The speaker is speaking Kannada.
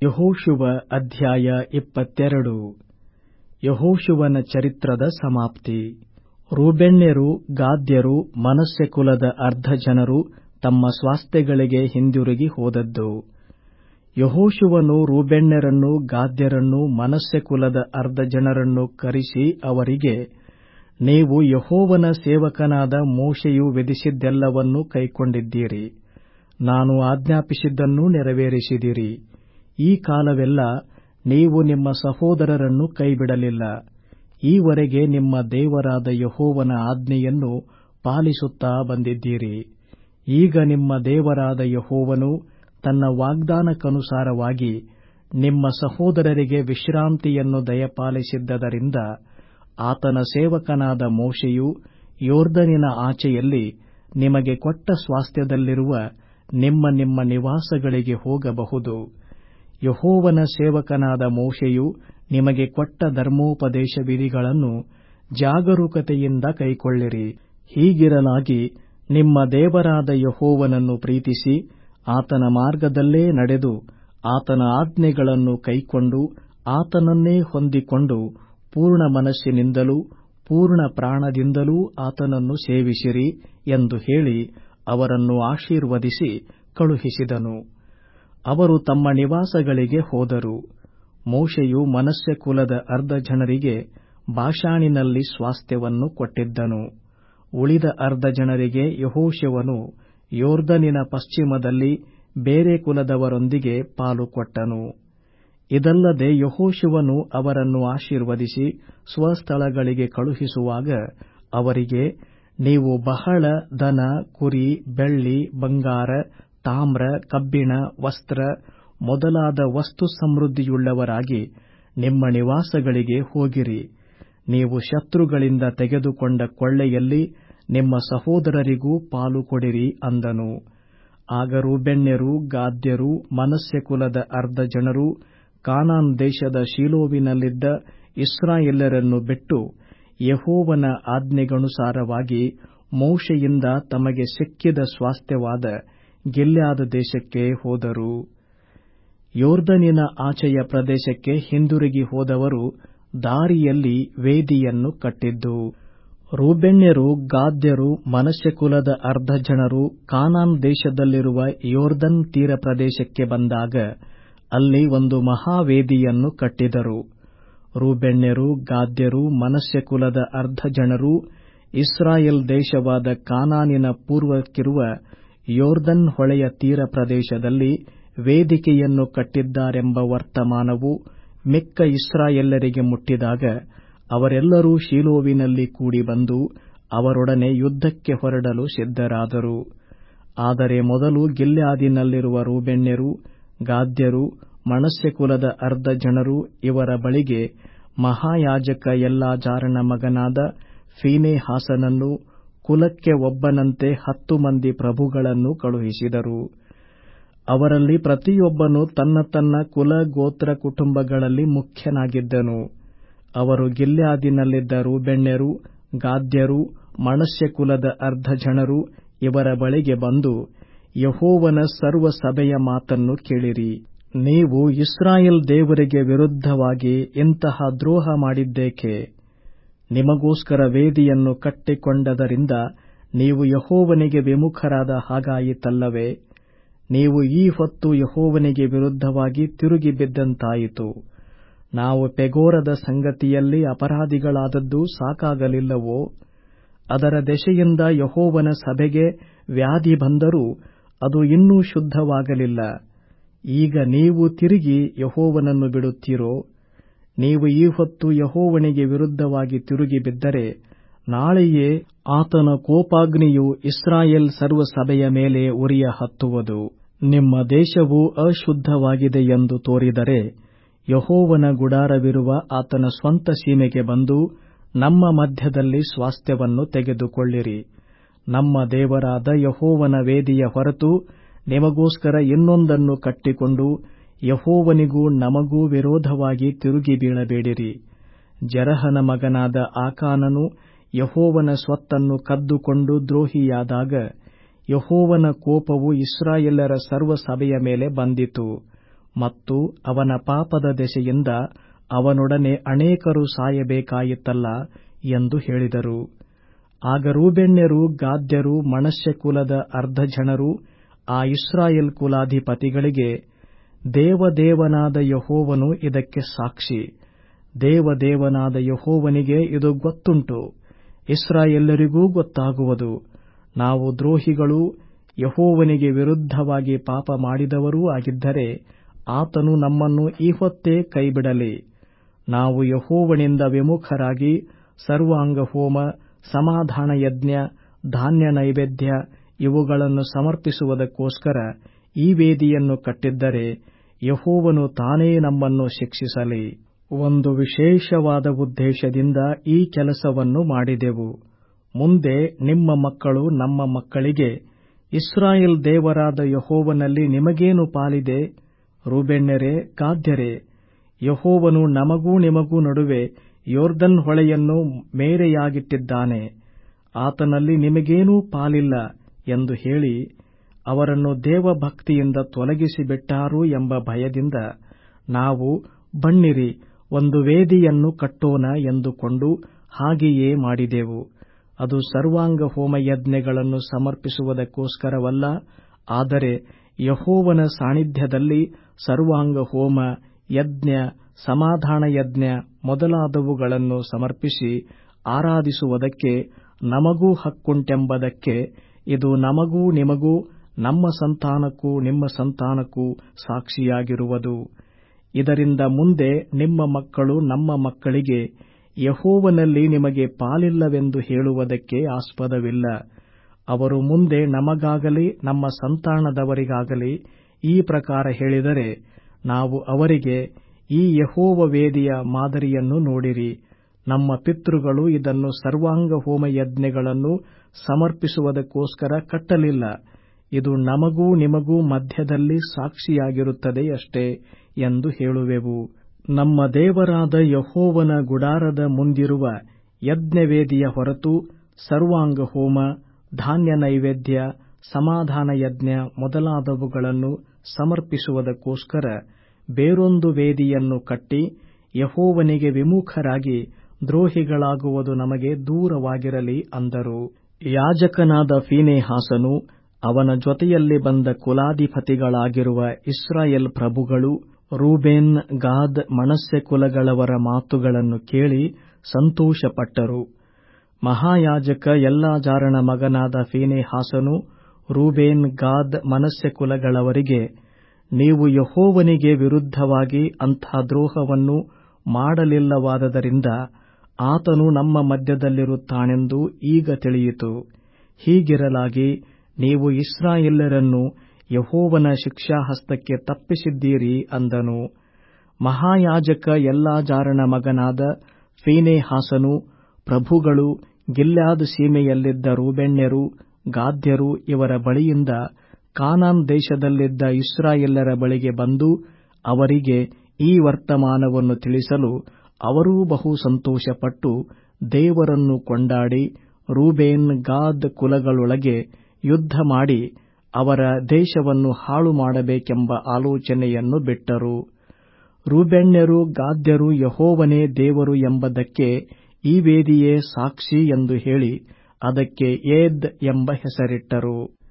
ಯೆಹೋಶುವ ಅಧ್ಯಾಯ 22. ಯೆಹೋಶುವನ ಚರಿತ್ರದ ಸಮಾಪ್ತಿ. ರೂಬೇನ್ಯರು, ಗಾದ್ಯರು, ಮನಸ್ಸೆ ಕುಲದ ಅರ್ಧ ಜನರು ತಮ್ಮ ಸ್ವಾಸ್ಥ್ಯಗಳಿಗೆ ಹಿಂದಿರುಗಿ ಹೋದದ್ದು. ಯೆಹೋಶುವನು ರೂಬೇನ್ಯರನ್ನೂ ಗಾದ್ಯರನ್ನೂ ಮನಸ್ಸೆ ಕುಲದ ಅರ್ಧ ಜನರನ್ನು ಕರೆಸಿ ಅವರಿಗೆ, ನೀವು ಯೆಹೋವನ ಸೇವಕನಾದ ಮೋಶೆಯು ವಿಧಿಸಿದ್ದೆಲ್ಲವನ್ನೂ ಕೈಕೊಂಡಿದ್ದೀರಿ. ನಾನು ಆಜ್ಞಾಪಿಸಿದ್ದನ್ನೂ ನೆರವೇರಿಸಿದಿರಿ. ಈ ಕಾಲವೆಲ್ಲ ನೀವು ನಿಮ್ಮ ಸಹೋದರರನ್ನು ಕೈಬಿಡಲಿಲ್ಲ. ಈವರೆಗೆ ನಿಮ್ಮ ದೇವರಾದ ಯೆಹೋವನ ಆಜ್ಞೆಯನ್ನು ಪಾಲಿಸುತ್ತಾ ಬಂದಿದ್ದೀರಿ. ಈಗ ನಿಮ್ಮ ದೇವರಾದ ಯೆಹೋವನು ತನ್ನ ವಾಗ್ದಾನಕ್ಕನುಸಾರವಾಗಿ ನಿಮ್ಮ ಸಹೋದರರಿಗೆ ವಿಶ್ರಾಂತಿಯನ್ನು ದಯಪಾಲಿಸಿದ್ದರಿಂದ ಆತನ ಸೇವಕನಾದ ಮೋಶೆಯು ಯೊರ್ದನಿನ ಆಚೆಯಲ್ಲಿ ನಿಮಗೆ ಕೊಟ್ಟ ಸ್ವಾಸ್ಥ್ಯದಲ್ಲಿರುವ ನಿಮ್ಮ ನಿಮ್ಮ ನಿವಾಸಗಳಿಗೆ ಹೋಗಬಹುದು. ಯೆಹೋವನ ಸೇವಕನಾದ ಮೋಶೆಯು ನಿಮಗೆ ಕೊಟ್ಟ ಧರ್ಮೋಪದೇಶ ವಿಧಿಗಳನ್ನು ಜಾಗರೂಕತೆಯಿಂದ ಕೈಕೊಳ್ಳಿರಿ. ಹೀಗಿರಲಾಗಿ ನಿಮ್ಮ ದೇವರಾದ ಯೆಹೋವನನ್ನು ಪ್ರೀತಿಸಿ ಆತನ ಮಾರ್ಗದಲ್ಲೇ ನಡೆದು ಆತನ ಆಜ್ಞೆಗಳನ್ನು ಕೈಕೊಂಡು ಆತನನ್ನೇ ಹೊಂದಿಕೊಂಡು ಪೂರ್ಣ ಮನಸ್ಸಿನಿಂದಲೂ ಪೂರ್ಣ ಪ್ರಾಣದಿಂದಲೂ ಆತನನ್ನು ಸೇವಿಸಿರಿ ಎಂದು ಹೇಳಿ ಅವರನ್ನು ಆಶೀರ್ವದಿಸಿ ಕಳುಹಿಸಿದನು. ಅವರು ತಮ್ಮ ನಿವಾಸಗಳಿಗೆ ಹೋದರು. ಮೋಶೆಯು ಮನಸ್ಸೆ ಕುಲದ ಅರ್ಧ ಜನರಿಗೆ ಬಾಷಾನಿನಲ್ಲಿ ಸ್ವಾಸ್ಥ್ಯವನ್ನು ಕೊಟ್ಟಿದ್ದನು. ಉಳಿದ ಅರ್ಧ ಜನರಿಗೆ ಯೆಹೋಶುವನು ಯೊರ್ದನಿನ ಪಶ್ಚಿಮದಲ್ಲಿ ಬೇರೆ ಕುಲದವರೊಂದಿಗೆ ಪಾಲು ಕೊಟ್ಟನು. ಇದಲ್ಲದೆ ಯೆಹೋಶುವನು ಅವರನ್ನು ಆಶೀರ್ವದಿಸಿ ಸ್ವಸ್ಥಳಗಳಿಗೆ ಕಳುಹಿಸುವಾಗ ಅವರಿಗೆ, ನೀವು ಬಹಳ ದನ, ಕುರಿ, ಬೆಳ್ಳಿ, ಬಂಗಾರ, ತಾಮ್ರ, ಕಬ್ಬಿಣ, ವಸ್ತ್ರ ಮೊದಲಾದ ವಸ್ತು ಸಮೃದ್ಧಿಯುಳ್ಳವರಾಗಿ ನಿಮ್ಮ ನಿವಾಸಗಳಿಗೆ ಹೋಗಿರಿ. ನೀವು ಶತ್ರುಗಳಿಂದ ತೆಗೆದುಕೊಂಡ ಕೊಳ್ಳೆಯಲ್ಲಿ ನಿಮ್ಮ ಸಹೋದರರಿಗೂ ಪಾಲು ಕೊಡಿರಿ ಅಂದನು. ಆಗ ರೂಬೇನ್ಯರು, ಗಾದ್ಯರು, ಮನಸ್ಸೆ ಕುಲದ ಅರ್ಧ ಜನರು ಕಾನಾನ್ ದೇಶದ ಶೀಲೋವಿನಲ್ಲಿದ್ದ ಇಸ್ರಾಯೇಲ್ಯರನ್ನು ಬಿಟ್ಟು ಯೆಹೋವನ ಆಜ್ಞೆಗನುಸಾರವಾಗಿ ಮೋಶೆಯಿಂದ ತಮಗೆ ಸಿಕ್ಕಿದ ಸ್ವಾಸ್ಥ್ಯವಾದ ಗಿಲ್ಯಾದ್ ದೇಶಕ್ಕೆ ಹೋದರು. ಯೊರ್ದನಿನ ಆಚೆಯ ಪ್ರದೇಶಕ್ಕೆ ಹಿಂದಿರುಗಿ ಹೋದವರು ದಾರಿಯಲ್ಲಿ ವೇದಿಯನ್ನು ಕಟ್ಟಿದ್ದು. ರೂಬೇನ್ಯರು, ಗಾದ್ಯರು, ಮನಸ್ಸೆ ಕುಲದ ಅರ್ಧ ಜನರು ಕಾನಾನ್ ದೇಶದಲ್ಲಿರುವ ಯೊರ್ದನ್ ತೀರ ಪ್ರದೇಶಕ್ಕೆ ಬಂದಾಗ ಅಲ್ಲಿ ಒಂದು ಮಹಾವೇದಿಯನ್ನು ಕಟ್ಟಿದರು. ರೂಬೇನ್ಯರು, ಗಾದ್ಯರು, ಮನಸ್ಸೆ ಕುಲದ ಅರ್ಧ ಜನರು ಇಸ್ರಾಯೇಲ್ ದೇಶವಾದ ಕಾನಾನಿನ ಪೂರ್ವಕ್ಕಿರುವ ಯೊರ್ದನ್ ಹೊಳೆಯ ತೀರ ಪ್ರದೇಶದಲ್ಲಿ ವೇದಿಕೆಯನ್ನು ಕಟ್ಟಿದ್ದಾರೆಂಬ ವರ್ತಮಾನವು ಮಿಕ್ಕ ಇಸ್ರಾಯೇಲ್ಯರಿಗೆ ಮುಟ್ಟಿದಾಗ ಅವರೆಲ್ಲರೂ ಶೀಲೋವಿನಲ್ಲಿ ಕೂಡಿ ಬಂದು ಅವರೊಡನೆ ಯುದ್ಧಕ್ಕೆ ಹೊರಡಲು ಸಿದ್ಧರಾದರು. ಆದರೆ ಮೊದಲು ಗಿಲ್ಯಾದಿನಲ್ಲಿರುವ ರೂಬೇನ್ಯರು, ಗಾದ್ಯರು, ಮನಸ್ಸೆ ಕುಲದ ಅರ್ಧ ಜನರು ಇವರ ಬಳಿಗೆ ಮಹಾಯಾಜಕ ಎಲ್ಲಾಜಾರನ ಮಗನಾದ ಫೀನೆಹಾಸನನ್ನು, ಕುಲಕ್ಕೆ ಒಬ್ಬನಂತೆ 10 ಮಂದಿ ಪ್ರಭುಗಳನ್ನು ಕಳುಹಿಸಿದರು. ಅವರಲ್ಲಿ ಪ್ರತಿಯೊಬ್ಬನು ತನ್ನ ತನ್ನ ಕುಲ ಗೋತ್ರ ಕುಟುಂಬಗಳಲ್ಲಿ ಮುಖ್ಯನಾಗಿದ್ದನು. ಅವರು ಗಿಲ್ಯಾದಿನಲ್ಲಿದ್ದ ರೂಬೇನ್ಯರು, ಗಾದ್ಯರು, ಮನಸ್ಸೆ ಕುಲದ ಅರ್ಧ ಜನರು ಇವರ ಬಳಿಗೆ ಬಂದು, ಯೆಹೋವನ ಸರ್ವ ಸಭೆಯ ಮಾತನ್ನು ಕೇಳಿರಿ. ನೀವು ಇಸ್ರಾಯೇಲ್ ದೇವರಿಗೆ ವಿರುದ್ಧವಾಗಿ ಇಂತಹ ದ್ರೋಹ ಮಾಡಿದ್ದೇಕೆ? ನಿಮಗೋಸ್ಕರ ವೇದಿಯನ್ನು ಕಟ್ಟಿಕೊಂಡದರಿಂದ ನೀವು ಯೆಹೋವನಿಗೆ ವಿಮುಖರಾದ ಹಾಗಾಯಿತಲ್ಲವೇ? ನೀವು ಈ ಹೊತ್ತು ಯೆಹೋವನಿಗೆ ವಿರುದ್ಧವಾಗಿ ತಿರುಗಿ ಬಿದ್ದಂತಾಯಿತು. ನಾವು ಪೆಗೋರದ ಸಂಗತಿಯಲ್ಲಿ ಅಪರಾಧಿಗಳಾದದ್ದು ಸಾಕಾಗಲಿಲ್ಲವೋ? ಅದರ ದೆಸೆಯಿಂದ ಯೆಹೋವನ ಸಭೆಗೆ ವ್ಯಾಧಿ ಬಂದರೂ ಅದು ಇನ್ನೂ ಶುದ್ಧವಾಗಲಿಲ್ಲ. ಈಗ ನೀವು ತಿರುಗಿ ಯೆಹೋವನನ್ನು ಬಿಡುತ್ತೀರೋ? ನೀವು ಈ ಹೊತ್ತು ಯೆಹೋವನಿಗೆ ವಿರುದ್ಧವಾಗಿ ತಿರುಗಿ ಬಿದ್ದರೆ ನಾಳೆಯೇ ಆತನ ಕೋಪಾಗ್ನಿಯು ಇಸ್ರಾಯೇಲ್ ಸರ್ವ ಸಭೆಯ ಮೇಲೆ ಉರಿಯ ಹತ್ತುವುದು. ನಿಮ್ಮ ದೇಶವು ಅಶುದ್ಧವಾಗಿದೆ ಎಂದು ತೋರಿದರೆ ಯೆಹೋವನ ಗುಡಾರವಿರುವ ಆತನ ಸ್ವಂತ ಸೀಮೆಗೆ ಬಂದು ನಮ್ಮ ಮಧ್ಯದಲ್ಲಿ ಸ್ವಾಸ್ಥ್ಯವನ್ನು ತೆಗೆದುಕೊಳ್ಳಿರಿ. ನಮ್ಮ ದೇವರಾದ ಯೆಹೋವನ ವೇದಿಯ ಹೊರತು ನಿಮಗೋಸ್ಕರ ಇನ್ನೊಂದನ್ನು ಕಟ್ಟಿಕೊಂಡು ಯೆಹೋವನಿಗೂ ನಮಗೂ ವಿರೋಧವಾಗಿ ತಿರುಗಿ ಬೀಳಬೇಡಿರಿ. ಜೆರಹನ ಮಗನಾದ ಆಕಾನನು ಯೆಹೋವನ ಸ್ವತ್ತನ್ನು ಕದ್ದುಕೊಂಡು ದ್ರೋಹಿಯಾದಾಗ ಯೆಹೋವನ ಕೋಪವು ಇಸ್ರಾಯೇಲ್ಯರ ಸರ್ವ ಸಭೆಯ ಮೇಲೆ ಬಂದಿತು. ಮತ್ತು ಅವನ ಪಾಪದ ದೆಸೆಯಿಂದ ಅವನೊಡನೆ ಅನೇಕರು ಸಾಯಬೇಕಾಯಿತಲ್ಲ ಎಂದು ಹೇಳಿದರು. ಆಗ ರೂಬೇನ್ಯರು, ಗಾದ್ಯರು, ಮನಸ್ಸೆ ಕುಲದ ಅರ್ಧ ಜನರು ಆ ಇಸ್ರಾಯೇಲ್ ಕುಲಾಧಿಪತಿಗಳಿಗೆ, ದೇವದೇವನಾದ ಯೆಹೋವನು ಇದಕ್ಕೆ ಸಾಕ್ಷಿ. ದೇವದೇವನಾದ ಯೆಹೋವನಿಗೆ ಇದು ಗೊತ್ತುಂಟು, ಇಸ್ರಾಯೇಲ್ಯರಿಗೂ ಗೊತ್ತಾಗುವುದು. ನಾವು ದ್ರೋಹಿಗಳೂ ಯೆಹೋವನಿಗೆ ವಿರುದ್ಧವಾಗಿ ಪಾಪ ಮಾಡಿದವರೂ ಆಗಿದ್ದರೆ ಆತನು ನಮ್ಮನ್ನು ಈ ಹೊತ್ತೇ ಕೈಬಿಡಲಿ. ನಾವು ಯೆಹೋವನಿಂದ ವಿಮುಖರಾಗಿ ಸರ್ವಾಂಗಹೋಮ, ಸಮಾಧಾನಯಜ್ಞ, ಧಾನ್ಯ ನೈವೇದ್ಯ ಇವುಗಳನ್ನು ಸಮರ್ಪಿಸುವುದಕ್ಕೋಸ್ಕರ ಈ ವೇದಿಯನ್ನು ಕಟ್ಟಿದ್ದರೆ ಯೆಹೋವನು ತಾನೇ ನಮ್ಮನ್ನು ಶಿಕ್ಷಿಸಲಿ. ಒಂದು ವಿಶೇಷವಾದ ಉದ್ದೇಶದಿಂದ ಈ ಕೆಲಸವನ್ನು ಮಾಡಿದೆವು. ಮುಂದೆ ನಿಮ್ಮ ಮಕ್ಕಳು ನಮ್ಮ ಮಕ್ಕಳಿಗೆ, ಇಸ್ರಾಯೇಲ್ ದೇವರಾದ ಯೆಹೋವನಲ್ಲಿ ನಿಮಗೇನು ಪಾಲಿದೆ? ರೂಬೇನ್ಯರೇ, ಗಾದ್ಯರೇ, ಯೆಹೋವನು ನಮಗೂ ನಿಮಗೂ ನಡುವೆ ಯೊರ್ದನ್ ಹೊಳೆಯನ್ನು ಮೇರೆಯಾಗಿಟ್ಟಿದ್ದಾನೆ, ಆತನಲ್ಲಿ ನಿಮಗೇನೂ ಪಾಲಿಲ್ಲ ಎಂದು ಹೇಳಿ ಅವರನ್ನು ದೇವಭಕ್ತಿಯಿಂದ ತೊಲಗಿಸಿಬಿಟ್ಟಾರು ಎಂಬ ಭಯದಿಂದ ನಾವು, ಬನ್ನಿರಿ, ಒಂದು ವೇದಿಯನ್ನು ಕಟ್ಟೋಣ ಎಂದುಕೊಂಡು ಹಾಗೆಯೇ ಮಾಡಿದೆವು. ಅದು ಸರ್ವಾಂಗ ಹೋಮಯಜ್ಞಗಳನ್ನು ಸಮರ್ಪಿಸುವುದಕ್ಕೋಸ್ಕರವಲ್ಲ, ಆದರೆ ಯೆಹೋವನ ಸಾನ್ನಿಧ್ಯದಲ್ಲಿ ಸರ್ವಾಂಗ ಹೋಮ, ಯಜ್ಞ, ಸಮಾಧಾನಯಜ್ಞ ಮೊದಲಾದವುಗಳನ್ನು ಸಮರ್ಪಿಸಿ ಆರಾಧಿಸುವುದಕ್ಕೆ ನಮಗೂ ಹಕ್ಕುಂಟೆಂಬುದಕ್ಕೆ ಇದು ನಮಗೂ ನಿಮಗೂ, ನಮ್ಮ ಸಂತಾನಕ್ಕೂ ನಿಮ್ಮ ಸಂತಾನಕ್ಕೂ ಸಾಕ್ಷಿಯಾಗಿರುವುದು. ಇದರಿಂದ ಮುಂದೆ ನಿಮ್ಮ ಮಕ್ಕಳು ನಮ್ಮ ಮಕ್ಕಳಿಗೆ, ಯೆಹೋವನಲ್ಲಿ ನಿಮಗೆ ಪಾಲಿಲ್ಲವೆಂದು ಹೇಳುವುದಕ್ಕೆ ಆಸ್ಪದವಿಲ್ಲ. ಅವರು ಮುಂದೆ ನಮಗಾಗಲಿ ನಮ್ಮ ಸಂತಾನದವರಿಗಾಗಲಿ ಈ ಪ್ರಕಾರ ಹೇಳಿದರೆ ನಾವು ಅವರಿಗೆ, ಈ ಯೆಹೋವ ವೇದಿಯ ಮಾದರಿಯನ್ನು ನೋಡಿರಿ, ನಮ್ಮ ಪಿತೃಗಳು ಇದನ್ನು ಸರ್ವಾಂಗ ಹೋಮಯಜ್ಞಗಳನ್ನು ಸಮರ್ಪಿಸುವುದಕ್ಕೋಸ್ಕರ ಕಟ್ಟಲಿಲ್ಲ, ಇದು ನಮಗೂ ನಿಮಗೂ ಮಧ್ಯದಲ್ಲಿ ಸಾಕ್ಷಿಯಾಗಿರುತ್ತದೆಯಷ್ಟೇ ಎಂದು ಹೇಳುವೆವು. ನಮ್ಮ ದೇವರಾದ ಯೆಹೋವನ ಗುಡಾರದ ಮುಂದಿರುವ ಯಜ್ಞವೇದಿಯ ಹೊರತು ಸರ್ವಾಂಗ ಹೋಮ, ಧಾನ್ಯ ನೈವೇದ್ಯ, ಸಮಾಧಾನಯಜ್ಞ ಮೊದಲಾದವುಗಳನ್ನು ಸಮರ್ಪಿಸುವುದಕ್ಕೋಸ್ಕರ ಬೇರೊಂದು ವೇದಿಯನ್ನು ಕಟ್ಟಿ ಯೆಹೋವನಿಗೆ ವಿಮುಖರಾಗಿ ದ್ರೋಹಿಗಳಾಗುವುದು ನಮಗೆ ದೂರವಾಗಿರಲಿ ಅಂದರು. ಯಾಜಕನಾದ ಫೀನೆಹಾಸನು, ಅವನ ಜೊತೆಯಲ್ಲಿ ಬಂದ ಕುಲಾಧಿಪತಿಗಳಾಗಿರುವ ಇಸ್ರಾಯೇಲ್ ಪ್ರಭುಗಳು ರೂಬೇನ್, ಗಾದ್, ಮನಸ್ಸೆ ಕುಲಗಳವರ ಮಾತುಗಳನ್ನು ಕೇಳಿ ಸಂತೋಷಪಟ್ಟರು. ಮಹಾಯಾಜಕ ಎಲ್ಲಾಜಾರನ ಮಗನಾದ ಫೀನೆಹಾಸನು ರೂಬೇನ್, ಗಾದ್, ಮನಸ್ಸೆ ಕುಲಗಳವರಿಗೆ, ನೀವು ಯೆಹೋವನಿಗೆ ವಿರುದ್ಧವಾಗಿ ಅಂಥ ದ್ರೋಹವನ್ನು ಮಾಡಲಿಲ್ಲವಾದ್ದರಿಂದ ಆತನು ನಮ್ಮ ಮಧ್ಯದಲ್ಲಿರುತ್ತಾನೆಂದು ಈಗ ತಿಳಿಯಿತು. ಹೀಗಿರಲಾಗಿ ನೀವು ಇಸ್ರಾಯೇಲ್ಯರನ್ನು ಯೆಹೋವನ ಶಿಕ್ಷಾಹಸ್ತಕ್ಕೆ ತಪ್ಪಿಸಿದ್ದೀರಿ ಅಂದನು. ಮಹಾಯಾಜಕ ಎಲ್ಲಾಜಾರನ ಮಗನಾದ ಫೀನೆಹಾಸನು, ಪ್ರಭುಗಳು, ಗಿಲ್ಯಾದ್ ಸೀಮೆಯಲ್ಲಿದ್ದ ರೂಬೇನ್ಯರು, ಗಾದ್ಯರು ಇವರ ಬಳಿಯಿಂದ ಕಾನಾನ್ ದೇಶದಲ್ಲಿದ್ದ ಇಸ್ರಾಯೇಲ್ಯರ ಬಳಿಗೆ ಬಂದು ಅವರಿಗೆ ಈ ವರ್ತಮಾನವನ್ನು ತಿಳಿಸಲು ಅವರೂ ಬಹು ಸಂತೋಷಪಟ್ಟು ದೇವರನ್ನು ಕೊಂಡಾಡಿ ರೂಬೇನ್, ಗಾದ್ ಕುಲಗಳೊಳಗೆ ಯುದ್ಧ ಮಾಡಿ ಅವರ ದೇಶವನ್ನು ಹಾಳು ಮಾಡಬೇಕೆಂಬ ಆಲೋಚನೆಯನ್ನು ಬಿಟ್ಟರು. ರೂಬೇನ್ಯರು, ಗಾದ್ಯರು ಯೆಹೋವನೇ ದೇವರು ಎಂಬುದಕ್ಕೆ ಈ ವೇದಿಯೇ ಸಾಕ್ಷಿ ಎಂದು ಹೇಳಿ ಅದಕ್ಕೆ ಏದ್ ಎಂಬ ಹೆಸರಿಟ್ಟರು.